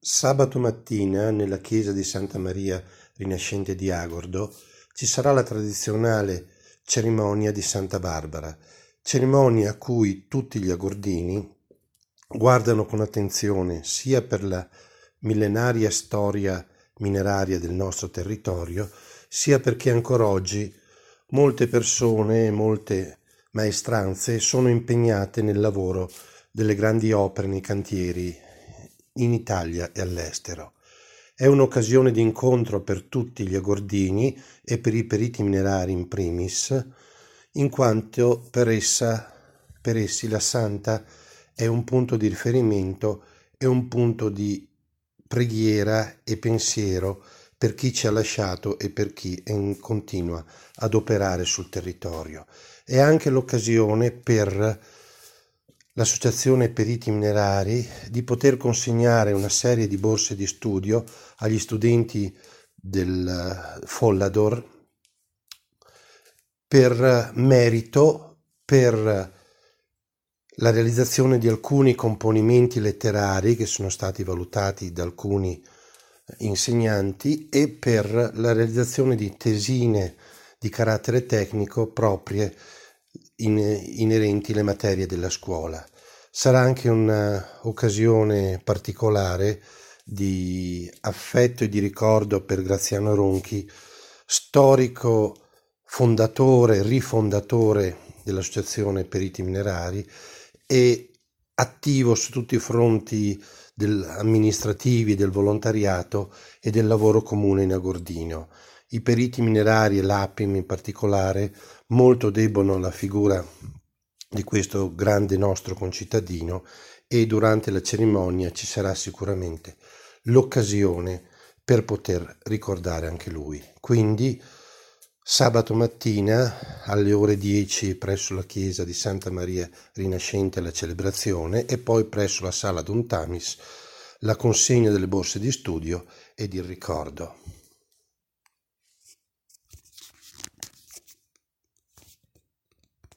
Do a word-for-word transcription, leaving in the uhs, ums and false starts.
Sabato mattina, nella chiesa di Santa Maria Rinascente di Agordo, ci sarà la tradizionale cerimonia di Santa Barbara, cerimonia a cui tutti gli agordini guardano con attenzione sia per la millenaria storia mineraria del nostro territorio, sia perché ancora oggi molte persone, molte maestranze sono impegnate nel lavoro delle grandi opere nei cantieri in Italia e all'estero. È un'occasione di incontro per tutti gli agordini e per i periti minerari in primis, in quanto per essa, per essi la Santa è un punto di riferimento e un punto di preghiera e pensiero per chi ci ha lasciato e per chi è in continua ad operare sul territorio. È anche l'occasione per l'Associazione Periti Minerari di poter consegnare una serie di borse di studio agli studenti del Follador per merito, per la realizzazione di alcuni componimenti letterari che sono stati valutati da alcuni insegnanti e per la realizzazione di tesine di carattere tecnico proprie in, inerenti alle materie della scuola. Sarà anche un'occasione particolare di affetto e di ricordo per Graziano Ronchi, storico fondatore, rifondatore dell'Associazione Periti Minerari e attivo su tutti i fronti del, amministrativi, del volontariato e del lavoro comune in Agordino. I periti minerari e l'A P I M in particolare molto debbono alla figura di questo grande nostro concittadino e durante la cerimonia ci sarà sicuramente l'occasione per poter ricordare anche lui. Quindi sabato mattina alle ore dieci presso la chiesa di Santa Maria Rinascente la celebrazione e poi presso la sala Don Tamis la consegna delle borse di studio ed il ricordo.